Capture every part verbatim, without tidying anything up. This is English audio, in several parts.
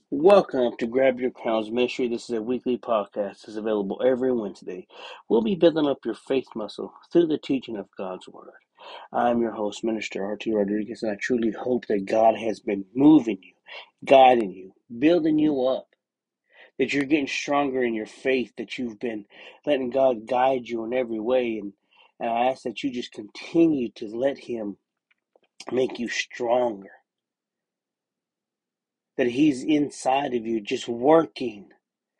Welcome to Grab Your Crowns Ministry. This is a weekly podcast that's available every Wednesday. We'll be building up your faith muscle through the teaching of God's Word. I'm your host, Minister R T Rodriguez, and I truly hope that God has been moving you, guiding you, building you up, that you're getting stronger in your faith, that you've been letting God guide you in every way. And, and I ask that you just continue to let Him make you stronger, that He's inside of you just working,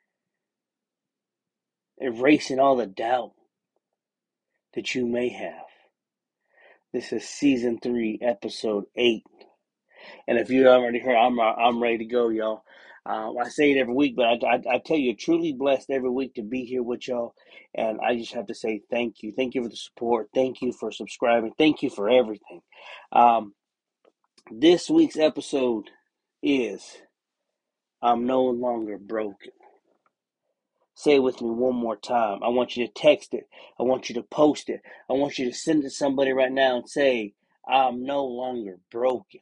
erasing all the doubt that you may have. This is season three, episode eight, and if you haven't already heard, I'm I'm ready to go, y'all. Uh, I say it every week, but I, I, I tell you, truly blessed every week to be here with y'all, and I just have to say thank you, thank you for the support, thank you for subscribing, thank you for everything. Um, this week's episode is "I'm No Longer Broken." Say it with me one more time. I want you to text it. I want you to post it. I want you to send it to somebody right now and say, "I'm no longer broken."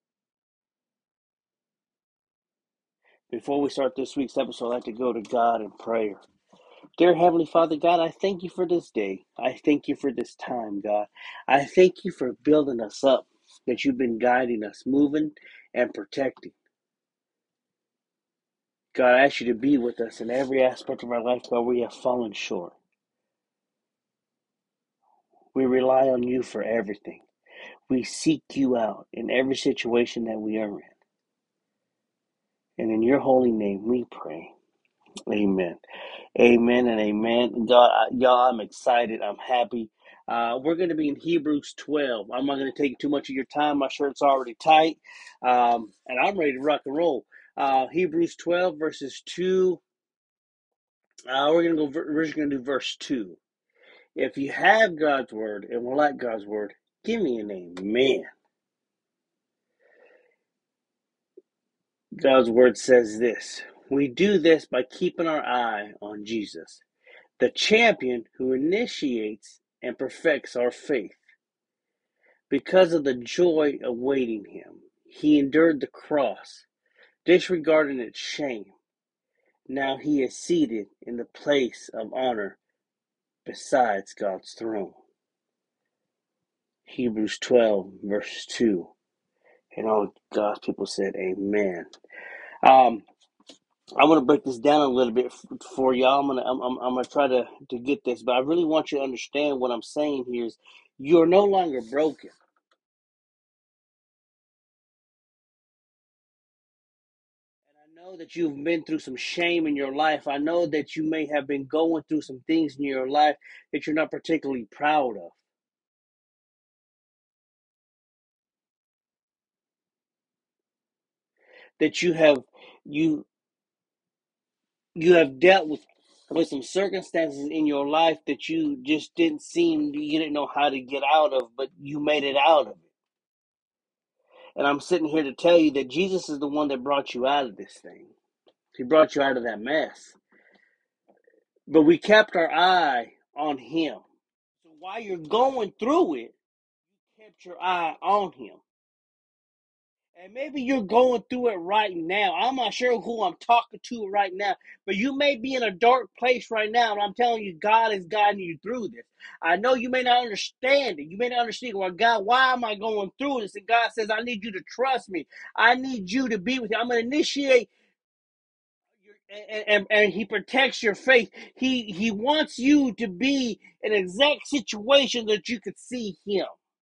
Before we start this week's episode, I'd like to go to God in prayer. Dear Heavenly Father, God, I thank you for this day. I thank you for this time, God. I thank you for building us up, that you've been guiding us, moving and protecting. God, I ask you to be with us in every aspect of our life where we have fallen short. We rely on you for everything. We seek you out in every situation that we are in. And in your holy name we pray. Amen. Amen and amen. God, y'all, I'm excited. I'm happy. Uh, we're going to be in Hebrews twelve. I'm not going to take too much of your time. My shirt's already tight. Um, and I'm ready to rock and roll. Uh, Hebrews twelve, verses two. Uh, we're going to go, we're just going to do verse two. If you have God's word and will like God's word, give me an amen. God's word says this: we do this by keeping our eye on Jesus, the champion who initiates and perfects our faith. Because of the joy awaiting him, he endured the cross, disregarding its shame. Now he is seated in the place of honor beside God's throne. Hebrews twelve, verse two. And all God's people said, amen. Um, I want to break this down a little bit for y'all. I'm gonna, I'm, I'm, I'm gonna try to, to get this, but I really want you to understand what I'm saying here is you're no longer broken. And I know that you've been through some shame in your life. I know that you may have been going through some things in your life that you're not particularly proud of. That you have you you have dealt with with some circumstances in your life that you just didn't seem you didn't know how to get out of, but you made it out of it. And I'm sitting here to tell you that Jesus is the one that brought you out of this thing. He brought you out of that mess. But we kept our eye on him. So while you're going through it, you kept your eye on him. And maybe you're going through it right now. I'm not sure who I'm talking to right now, but you may be in a dark place right now. And I'm telling you, God is guiding you through this. I know you may not understand it. You may not understand, well, God, why am I going through this? And God says, I need you to trust me. I need you to be with you. I'm going to initiate and, and, and he protects your faith. He he wants you to be in an exact situation that you could see him.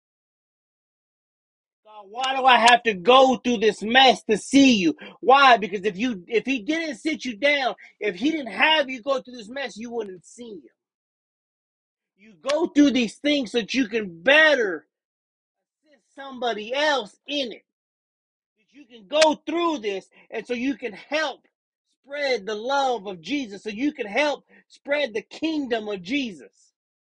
God, why do I have to go through this mess to see you? Why? Because if you if he didn't sit you down, if he didn't have you go through this mess, you wouldn't see him. You go through these things so that you can better assist somebody else in it. That you can go through this and so you can help spread the love of Jesus, so you can help spread the kingdom of Jesus.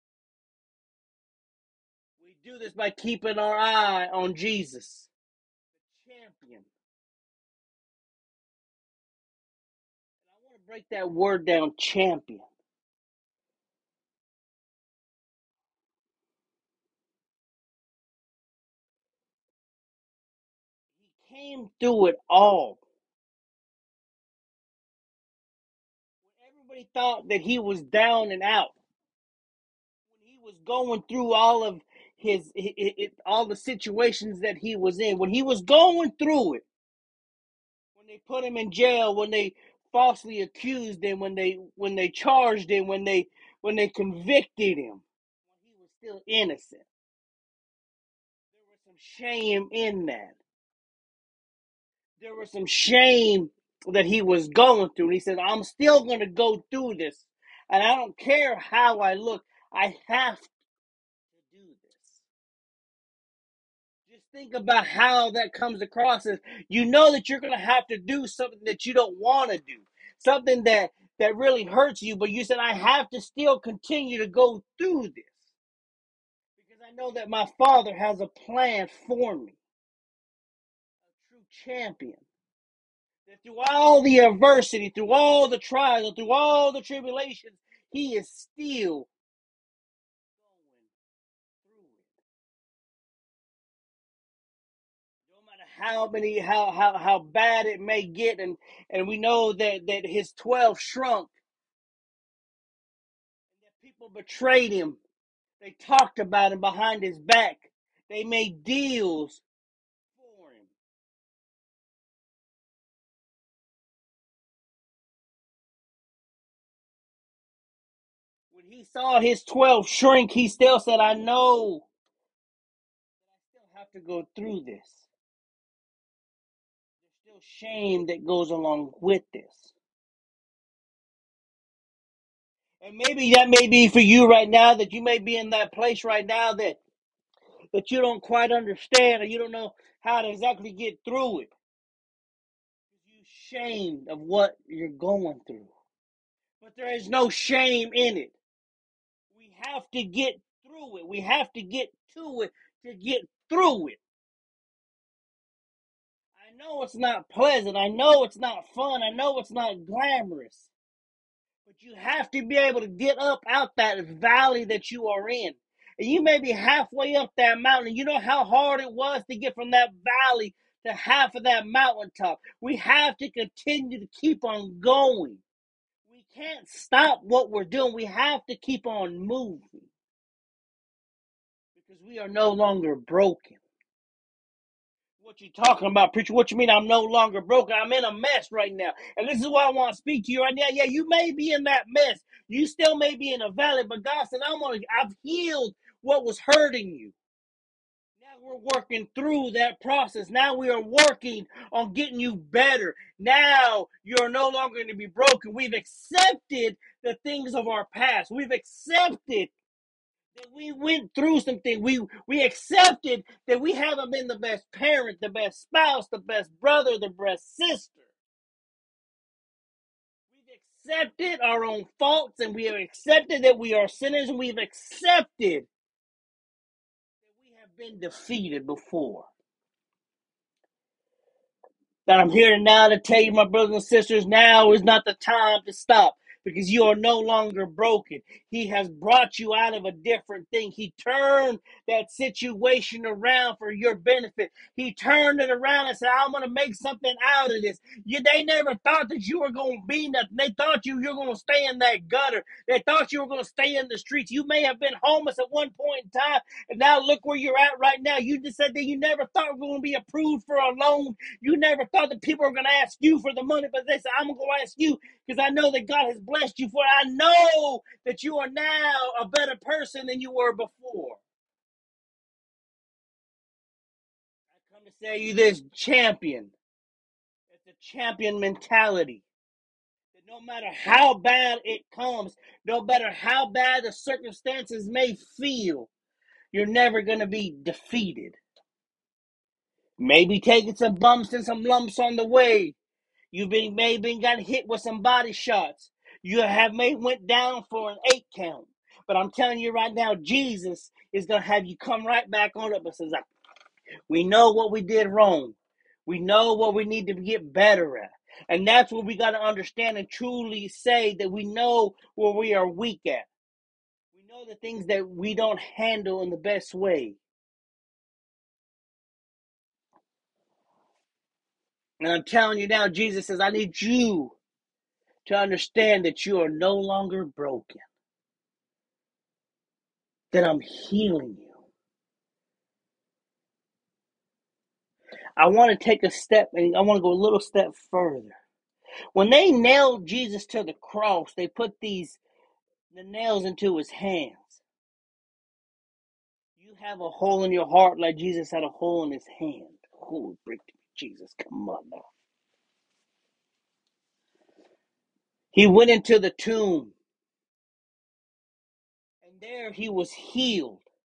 We do this by keeping our eye on Jesus, the champion. I want to break that word down, champion. He came through it all. They thought that he was down and out. When he was going through all of his, it, it, all the situations that he was in, when he was going through it, when they put him in jail, when they falsely accused him, when they when they charged him, when they when they convicted him, he was still innocent. There was some shame in that. There was some shame that he was going through. And he said, I'm still going to go through this. And I don't care how I look. I have to do this. Just think about how that comes across as you know that you're going to have to do something that you don't want to do. Something that, that really hurts you. But you said, I have to still continue to go through this. Because I know that my Father has a plan for me. A true champion. That through all the adversity, through all the trials, and through all the tribulations, he is still going through it. No matter how many, how how how bad it may get, and and we know that that his twelve shrunk, and that people betrayed him. They talked about him behind his back. They made deals for him. When he saw his twelve shrink, he still said, I know that I still have to go through this. There's still shame that goes along with this. And maybe that may be for you right now, that you may be in that place right now that, that you don't quite understand, or you don't know how to exactly get through it. You're ashamed of what you're going through. But there is no shame in it. We have to get through it. We have to get to it to get through it. I know it's not pleasant. I know it's not fun. I know it's not glamorous. But you have to be able to get up out that valley that you are in. And you may be halfway up that mountain. You know how hard it was to get from that valley to half of that mountaintop. We have to continue to keep on going. We can't stop what we're doing. We have to keep on moving. Because we are no longer broken. What you talking about, preacher? What you mean I'm no longer broken? I'm in a mess right now. And this is why I want to speak to you right now. Yeah, you may be in that mess. You still may be in a valley, but God said, I'm gonna, I've healed what was hurting you. Now we're working through that process. Now we are working on getting you better. Now you're no longer going to be broken. We've accepted the things of our past. We've accepted that we went through something. We we accepted that we haven't been the best parent, the best spouse, the best brother, the best sister. We've accepted our own faults, and we have accepted that we are sinners, and we've accepted that we have been defeated before. That I'm here now to tell you, my brothers and sisters, now is not the time to stop, because you are no longer broken. He has brought you out of a different thing. He turned that situation around for your benefit. He turned it around and said, I'm going to make something out of this. You, they never thought that you were going to be nothing. They thought you, you were going to stay in that gutter. They thought you were going to stay in the streets. You may have been homeless at one point in time, and now look where you're at right now. You just said that you never thought you were going to be approved for a loan. You never thought that people were going to ask you for the money, but they said, I'm going to ask you because I know that God has blessed you for it. I know that you are now a better person than you were before. I come to say you this, champion. It's a champion mentality. That no matter how bad it comes, no matter how bad the circumstances may feel, you're never going to be defeated. Maybe taking some bumps and some lumps on the way. You've been maybe got hit with some body shots. You have may went down for an eight count. But I'm telling you right now, Jesus is gonna have you come right back on up and says, we know what we did wrong. We know what we need to get better at. And that's what we got to understand and truly say, that we know where we are weak at. We know the things that we don't handle in the best way. And I'm telling you now, Jesus says, I need you to understand that you are no longer broken, that I'm healing you. I want to take a step, and I want to go a little step further. When they nailed Jesus to the cross, they put these the nails into his hands. You have a hole in your heart like Jesus had a hole in his hand. Oh, Jesus, come on now. He went into the tomb, and there he was healed.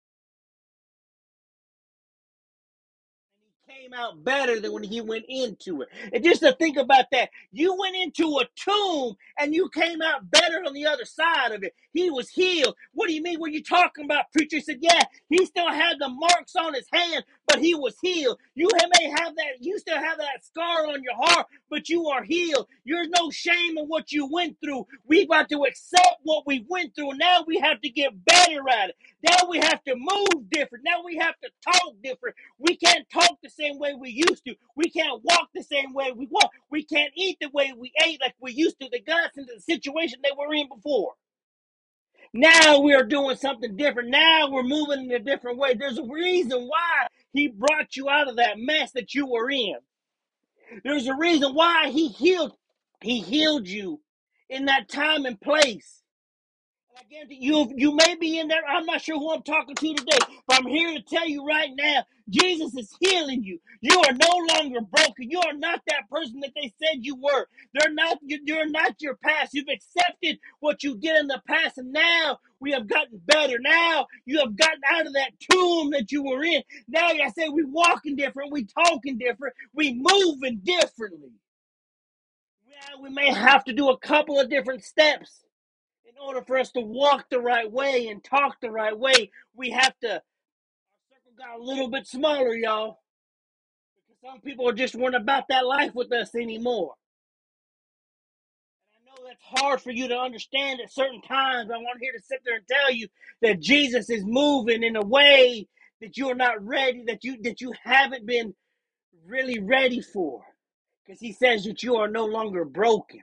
Came out better than when he went into it. And just to think about that, you went into a tomb and you came out better on the other side of it. He was healed. What do you mean? What are you talking about, preacher? He said, yeah, he still had the marks on his hand, but he was healed. You may have that, you still have that scar on your heart, but you are healed. There's no shame in what you went through. We've got to accept what we went through. Now we have to get better at it. Now we have to move different. Now we have to talk different. We can't talk the same way we used to. We can't walk the same way we walk. We can't eat the way we ate like we used to. They got us into the situation they were in before. Now we are doing something different. Now we're moving in a different way. There's a reason why he brought you out of that mess that you were in. There's a reason why he healed. He healed you in that time and place. Again, you you may be in there. I'm not sure who I'm talking to today, but I'm here to tell you right now, Jesus is healing you. You are no longer broken. You are not that person that they said you were. They're not. You're not your past. You've accepted what you did in the past, and now we have gotten better. Now you have gotten out of that tomb that you were in. Now I say we walking different, we talking different, we moving differently. Now we may have to do a couple of different steps. In order for us to walk the right way and talk the right way, we have to, our circle got a little bit smaller, y'all. Because some people just weren't about that life with us anymore. And I know that's hard for you to understand at certain times. I want here to sit there and tell you that Jesus is moving in a way that you're not ready, that you that you haven't been really ready for. Because he says that you are no longer broken.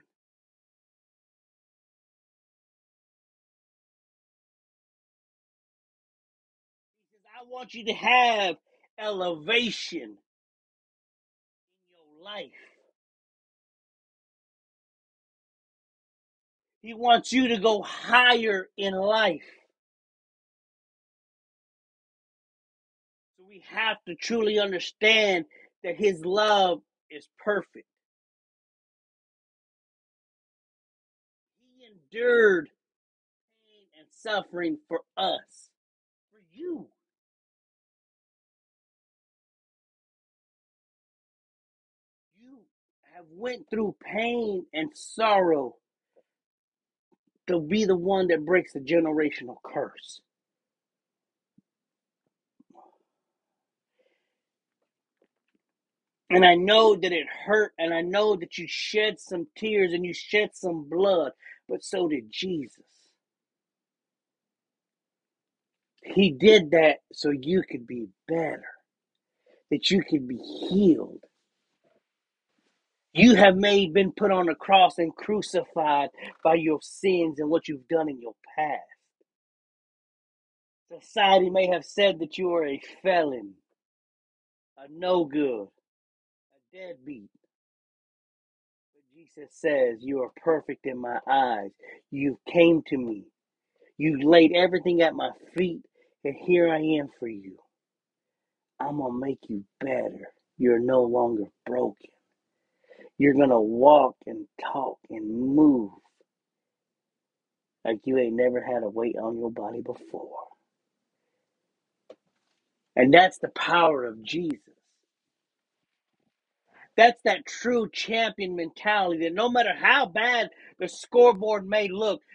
He says, I want you to have elevation in your life. He wants you to go higher in life. So we have to truly understand that his love is perfect. He endured pain and suffering for us, for you. You have went through pain and sorrow to be the one that breaks the generational curse. And I know that it hurt, and I know that you shed some tears and you shed some blood, but so did Jesus. He did that so you could be better, that you could be healed. You have made been put on a cross and crucified by your sins and what you've done in your past. Society may have said that you are a felon, a no good, a deadbeat. But Jesus says you are perfect in my eyes. You came to me. You laid everything at my feet, and here I am for you. I'm going to make you better. You're no longer broken. You're going to walk and talk and move like you ain't never had a weight on your body before. And that's the power of Jesus. That's that true champion mentality that no matter how bad the scoreboard may look,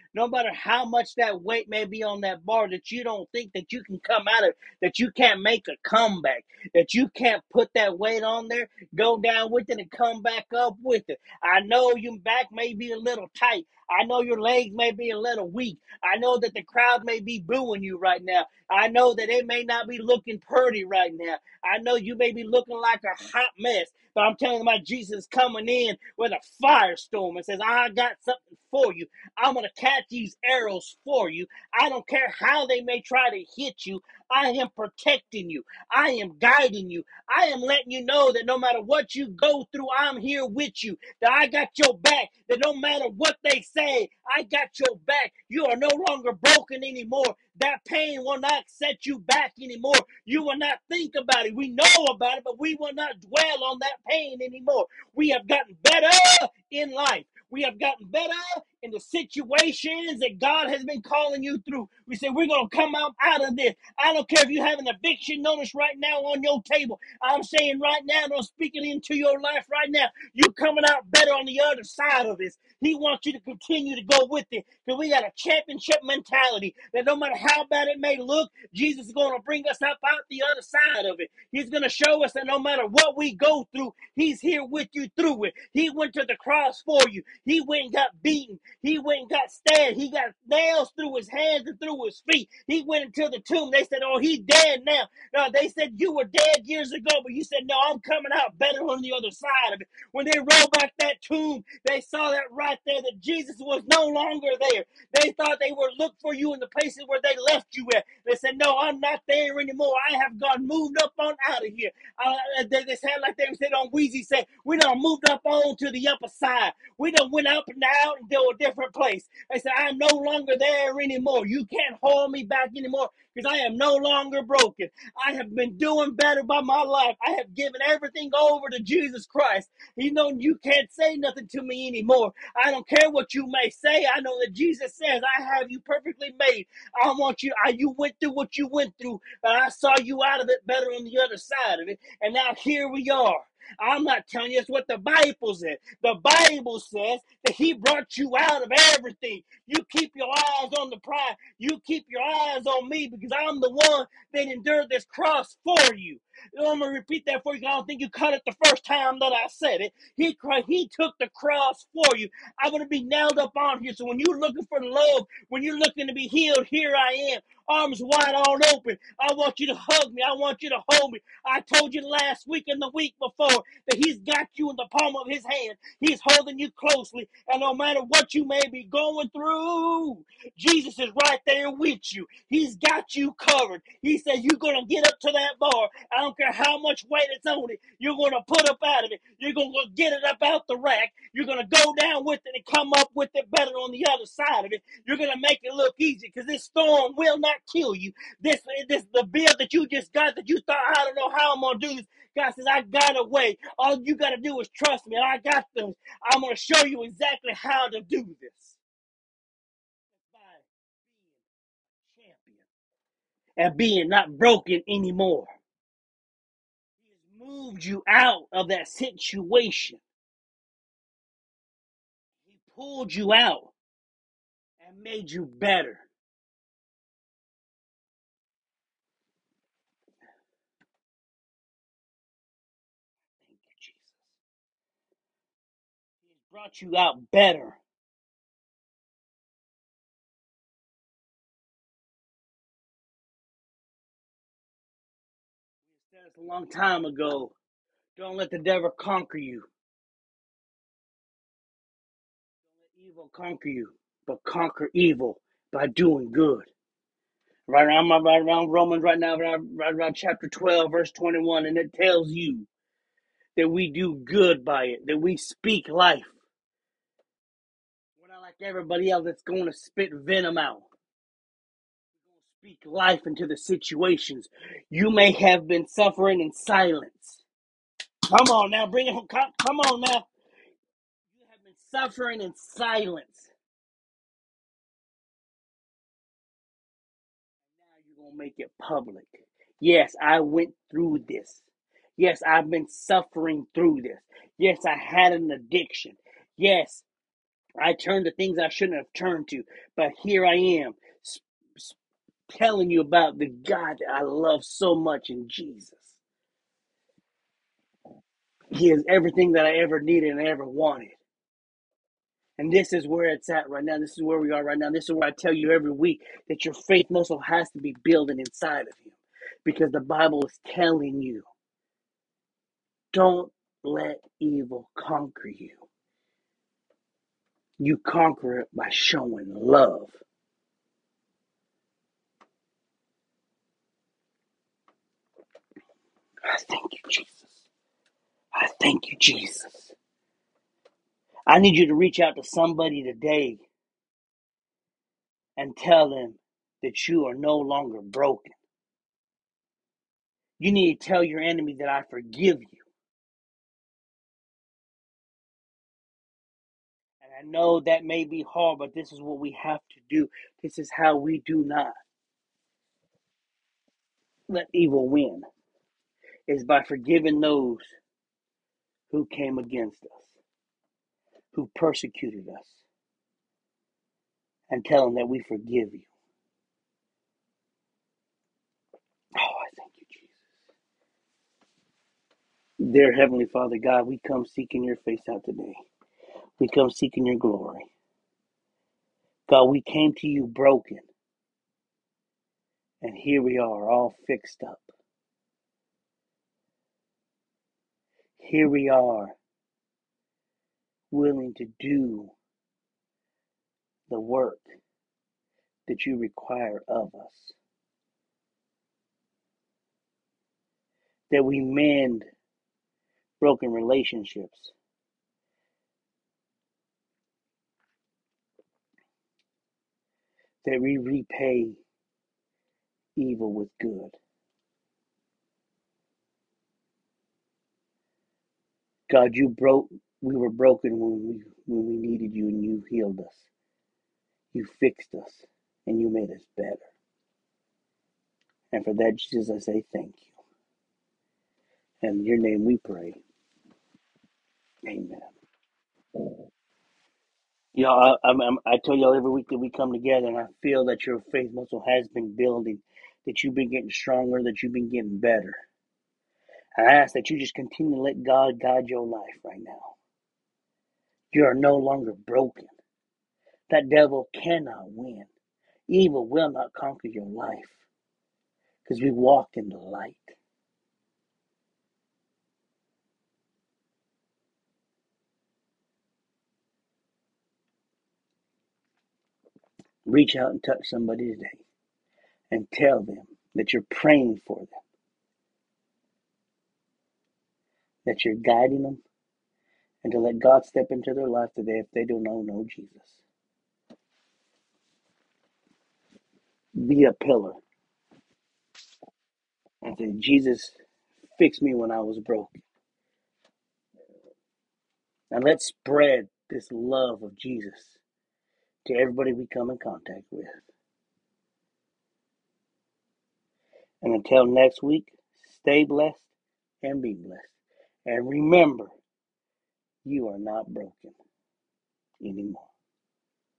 No matter how much that weight may be on that bar, that you don't think that you can come out of, that you can't make a comeback, that you can't put that weight on there, go down with it and come back up with it. I know your back may be a little tight. I know your legs may be a little weak. I know that the crowd may be booing you right now. I know that it may not be looking pretty right now. I know you may be looking like a hot mess. But I'm telling you, my Jesus coming in with a firestorm and says, I got something for you. I'm going to catch these arrows for you. I don't care how they may try to hit you. I am protecting you. I am guiding you. I am letting you know that no matter what you go through, I'm here with you. That I got your back. That no matter what they say, I got your back. You are no longer broken anymore. That pain will not set you back anymore. You will not think about it. We know about it, but we will not dwell on that pain anymore. We have gotten better in life. We have gotten better in the situations that God has been calling you through. We say we're going to come out, out of this. I don't care if you have an eviction notice right now on your table. I'm saying right now, I'm speaking into your life right now. You coming out better on the other side of this. He wants you to continue to go with it because we got a championship mentality that no matter how bad it may look, Jesus is going to bring us up out the other side of it. He's going to show us that no matter what we go through, he's here with you through it. He went to the cross for you. He went and got beaten. He went and got stabbed. He got nails through his hands and through his feet. He went into the tomb. They said, oh, he's dead now. No, they said you were dead years ago, but you said, no, I'm coming out better on the other side of it. When they rolled back that tomb, they saw that right there, that Jesus was no longer there. They thought they would look for you in the places where they left you at. They said, no, I'm not there anymore. I have gone moved up on out of here. Uh, they, they said like they said on Weezy said, we done moved up on to the upper side. We done went up and out and to a different place. They said, I'm no longer there anymore. You can't hold me back anymore because I am no longer broken. I have been doing better by my life. I have given everything over to Jesus Christ. You know, you can't say nothing to me anymore. I don't care what you may say. I know that Jesus says, I have you perfectly made. I want you, I, you went through what you went through, but I saw you out of it better on the other side of it. And now here we are. I'm not telling you, it's what the Bible says. The Bible says that he brought you out of everything. You keep your eyes on the prize. You keep your eyes on me because I'm the one that endured this cross for you. I'm going to repeat that for you. I don't think you caught it the first time that I said it. He he took the cross for you. I'm going to be nailed up on here. So when you're looking for love, when you're looking to be healed, here I am. Arms wide all open. I want you to hug me. I want you to hold me. I told you last week and the week before that he's got you in the palm of his hand. He's holding you closely. And no matter what you may be going through, Jesus is right there with you. He's got you covered. He said you're going to get up to that bar. I don't care how much weight it's on it. You're going to put up out of it. You're going to get it up out the rack. You're going to go down with it and come up with it better on the other side of it. You're going to make it look easy because this storm will not kill you. This, this, the bill that you just got that you thought, I don't know how I'm going to do this. God says, I got a way. All you got to do is trust me. I got this. I'm going to show you exactly how to do this. By being a champion and being not broken anymore. He has moved you out of that situation. He pulled you out and made you better. Thank you, Jesus. He has brought you out better. We said this a long time ago. Don't let the devil conquer you. Don't let evil conquer you, but conquer evil by doing good. Right around, right around Romans right now, right, right around chapter twelve, verse twenty-one, and it tells you that we do good by it, that we speak life. We're not like everybody else that's going to spit venom out. We're going to speak life into the situations. You may have been suffering in silence. Come on now, bring it home. Come, come on now. You have been suffering in silence. Now you're going to make it public. Yes, I went through this. Yes, I've been suffering through this. Yes, I had an addiction. Yes, I turned to things I shouldn't have turned to, but here I am telling you about the God that I love so much in Jesus. He is everything that I ever needed and ever wanted. And this is where it's at right now. This is where we are right now. This is where I tell you every week that your faith muscle has to be building inside of you, because the Bible is telling you, don't let evil conquer you. You conquer it by showing love. I thank you, Jesus. I thank you, Jesus. I need you to reach out to somebody today and tell them that you are no longer broken. You need to tell your enemy that I forgive you. And I know that may be hard, but this is what we have to do. This is how we do not let evil win, is by forgiving those who came against us, who persecuted us, and tell them that we forgive you. Oh, I thank you, Jesus. Dear Heavenly Father God, we come seeking your face out today. We come seeking your glory. God, we came to you broken, and here we are all fixed up. Here we are willing to do the work that you require of us. That we mend broken relationships. That we repay evil with good. God, you broke, we were broken when we, when we needed you, and you healed us. You fixed us, and you made us better. And for that, Jesus, I say thank you. And in your name we pray. Amen. You know, I, I'm, I'm, I tell y'all every week that we come together, and I feel that your faith muscle has been building, that you've been getting stronger, that you've been getting better. And I ask that you just continue to let God guide your life right now. You are no longer broken. That devil cannot win. Evil will not conquer your life, because we walk in the light. Reach out and touch somebody today and tell them that you're praying for them, that you're guiding them, and to let God step into their life today if they don't know, know Jesus. Be a pillar and say, Jesus, fix me when I was broken. And let's spread this love of Jesus to everybody we come in contact with. And until next week, stay blessed and be blessed. And remember, you are not broken anymore.